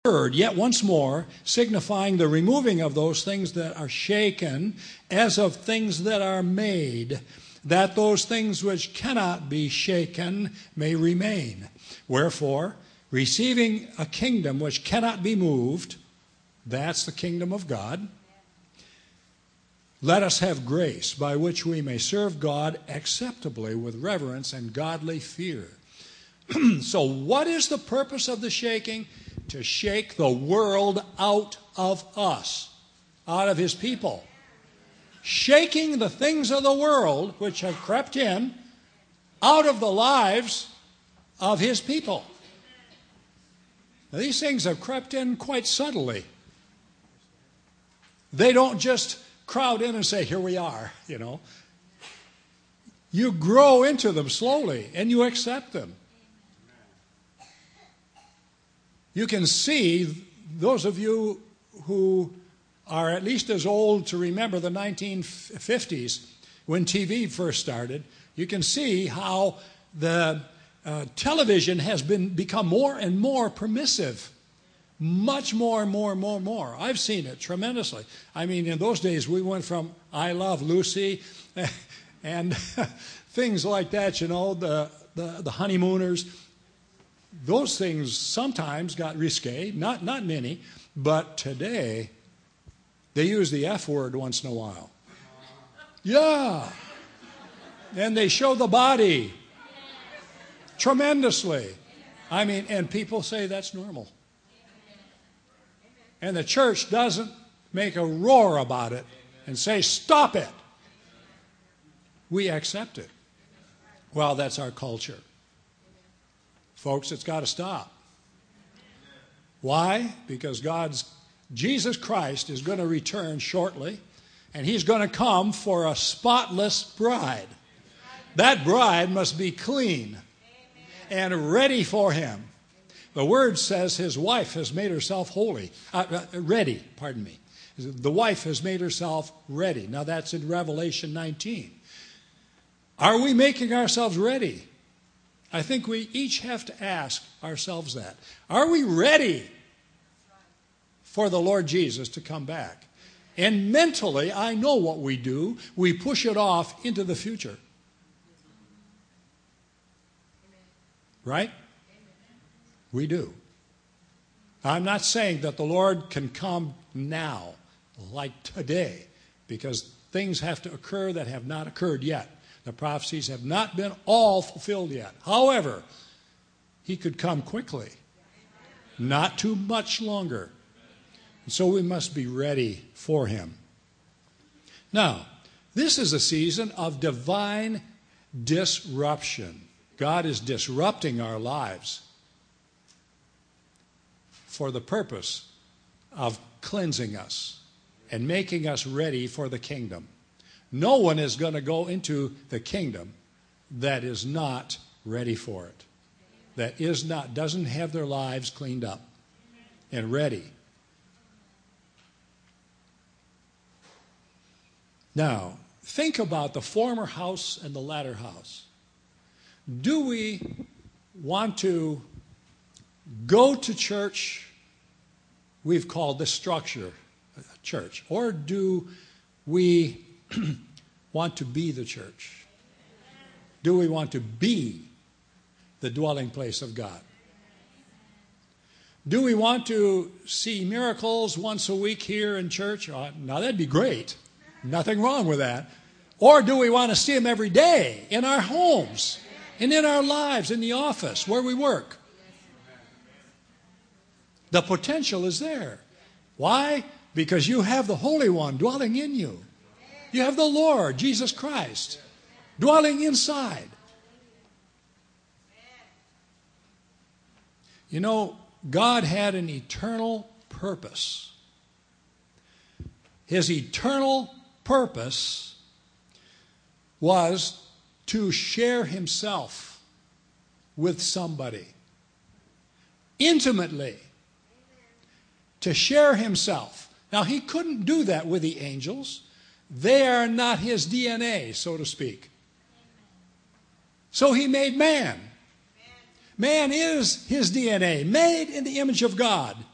word, yet once more, signifying the removing of those things that are shaken, as of things that are made, that those things which cannot be shaken may remain. Wherefore, receiving a kingdom which cannot be moved, that's the kingdom of God, let us have grace by which we may serve God acceptably with reverence and godly fear. So what is the purpose of the shaking? To shake the world out of us, out of his people. Shaking the things of the world which have crept in out of the lives of his people. Now, these things have crept in quite subtly. They don't just crowd in and say, here we are, you know. You grow into them slowly and you accept them. You can see, those of you who are at least as old to remember the 1950s when TV first started, you can see how the television has become more and more permissive. Much more and more and more and more. I've seen it tremendously. I mean, in those days, we went from I Love Lucy and things like that, you know, the honeymooners. Those things sometimes got risque, not many, but today they use the F word once in a while. Yeah. And they show the body tremendously. I mean, and people say that's normal. And the church doesn't make a roar about it and say, stop it. We accept it. Well, that's our culture. Folks, it's got to stop. Why? Because Jesus Christ is going to return shortly, and he's going to come for a spotless bride. That bride must be clean and ready for him. The word says his wife has made herself ready. The wife has made herself ready. Now that's in Revelation 19. Are we making ourselves ready? I think we each have to ask ourselves that. Are we ready for the Lord Jesus to come back? And mentally, I know what we do. We push it off into the future. Right? We do. I'm not saying that the Lord can come now, like today, because things have to occur that have not occurred yet. The prophecies have not been all fulfilled yet. However, he could come quickly, not too much longer. And so we must be ready for him. Now, this is a season of divine disruption. God is disrupting our lives for the purpose of cleansing us and making us ready for the kingdom. No one is going to go into the kingdom that is not ready for it, that doesn't have their lives cleaned up and ready. Now, think about the former house and the latter house. Do we want to go to church? We've called this structure church. Or do we want to be the church? Do we want to be the dwelling place of God? Do we want to see miracles once a week here in church? Now that'd be great. Nothing wrong with that. Or do we want to see them every day in our homes and in our lives, in the office, where we work? The potential is there. Why? Because you have the Holy One dwelling in you. You have the Lord, Jesus Christ, dwelling inside. You know, God had an eternal purpose. His eternal purpose was to share himself with somebody intimately, to share himself. Now, he couldn't do that with the angels. They are not his DNA, so to speak. So he made man. Man is his DNA, made in the image of God.